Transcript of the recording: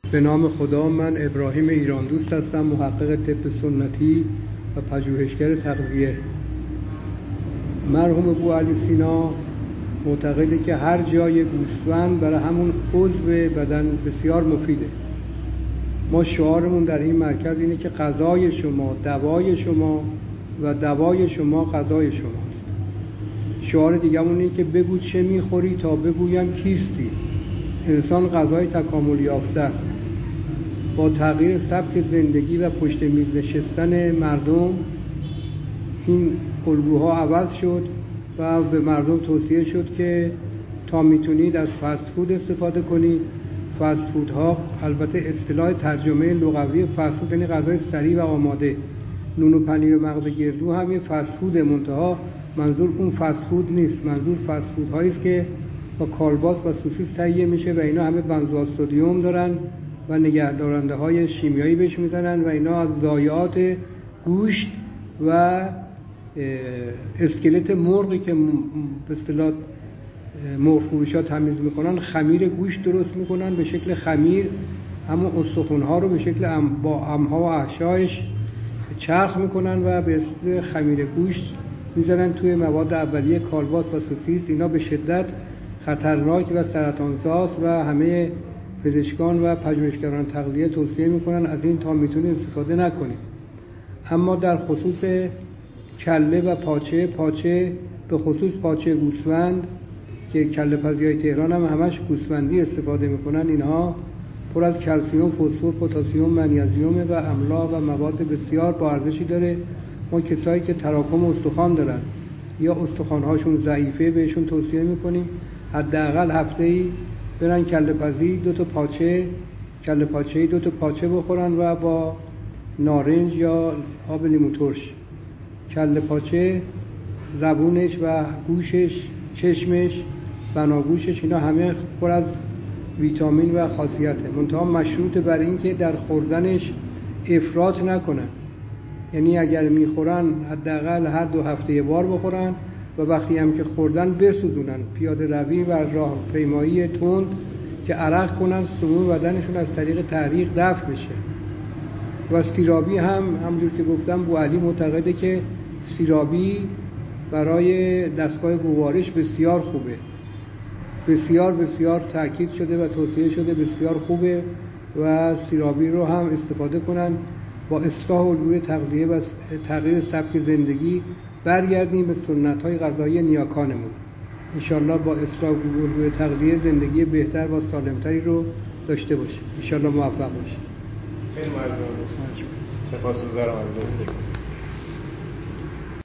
به نام خدا. من ابراهیم ایراندوست هستم، محقق طب سنتی و پژوهشگر تغذیه. مرحوم بوعلی سینا معتقده که هر جای گوسفند برای همون عضو بدن بسیار مفیده. ما شعارمون در این مرکز اینه که غذای شما دوای شما و دوای شما غذای شماست. شعار دیگه‌مون اینه که بگو چه میخوری تا بگویم کیستی. انسان غذای تکامل یافته است. با تغییر سبک زندگی و پشت میز نشستن مردم این الگوها عوض شد و به مردم توصیه شد که تا میتونید از فست فود استفاده کنید. فست فودها، البته اصطلاح ترجمه لغوی فست فود یعنی غذای سریع و آماده. نون و پنیر و مغز گردو هم یه فست فود، منتها منظور اون فست فود نیست. منظور فست فود هایی است که با کالباس و سوسیس تهیه میشه و اینا همه بنزوآسدیم دارن و نگهدارنده های شیمیایی بهش میزنن و اینا از ضایعات گوشت و اسکلت مرغی که به اصطلاح مرغ فروشا تمیز میکنن خمیر گوشت درست میکنن به شکل خمیر، همون استخوان‌ها رو به شکل با امها و احشایش چرخ میکنن و به اصطلاح خمیر گوشت میزنن توی مواد اولیه کالباس و سوسیس. اینا به شدت خطرناک و سرطانزاست و همه پزشکان و پژوهشگران تغذیه توصیه میکنن از این تا میتونید استفاده نکنید. اما در خصوص کله و پاچه به خصوص پاچه گوسفند که کله پزیای تهران هم همش گوسفندی استفاده میکنن، اینها پر از کلسیم، فسفر، پتاسیم، منیزیم و املاح و مواد بسیار با ارزشی داره. ما کسایی که تراکم استخوان دارن یا استخوان‌هاشون ضعیفه بهشون توصیه میکنیم حداقل هفته‌ای برن کله پزی دو تا پاچه بخورن و با نارنج یا آب لیمو ترش. کله پاچه زبونش و گوشش، چشمش، بناگوشش اینا همه پر از ویتامین و خاصیته. منتها مشروط بر این که در خوردنش افراط نکنن. یعنی اگر میخورن حداقل هر 2 هفته یه بار بخورن و وقتی هم که خوردن بسوزونن. پیاده روی و راهپیمایی تند که عرق کنن، سموم بدنشون از طریق تحریق دفع بشه. و سیرابی هم همونجور که گفتم بوعلی معتقده که سیرابی برای دستگاه گوارش بسیار خوبه. بسیار بسیار تاکید شده و توصیه شده، بسیار خوبه و سیرابی رو هم استفاده کنن. با اصلاح الگوی تغذیه و تغییر سبک زندگی برگردیم به سنت‌های غذایی نیاکانمون. انشالله با اصلاح الگوی تغذیه زندگی بهتر و سالمتری رو داشته باشیم. انشالله موفق باشیم. خیلی ممنون. سپاسگزارم از لطفتون.